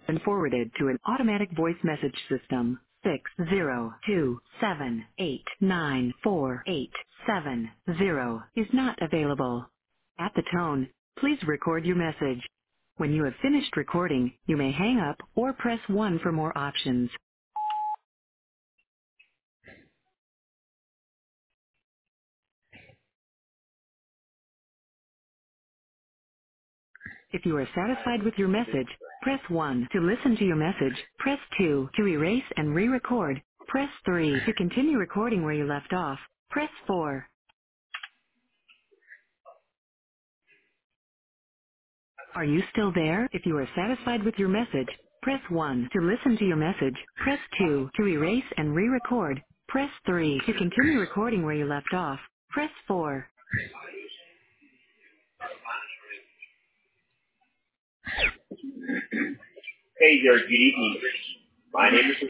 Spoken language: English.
been forwarded to an automatic voice message system. 602-789-4870 is not available. At the tone, please record your message. When you have finished recording, you may hang up or press 1 for more options. If you are satisfied with your message, press 1 to listen to your message. Press 2 to erase and re-record. Press 3 to continue recording where you left off. Press 4. Are you still there? If you are satisfied with your message, press 1 to listen to your message. Press 2 to erase and re-record. Press 3 to continue recording where you left off. Press 4. Hey there, good evening. My name is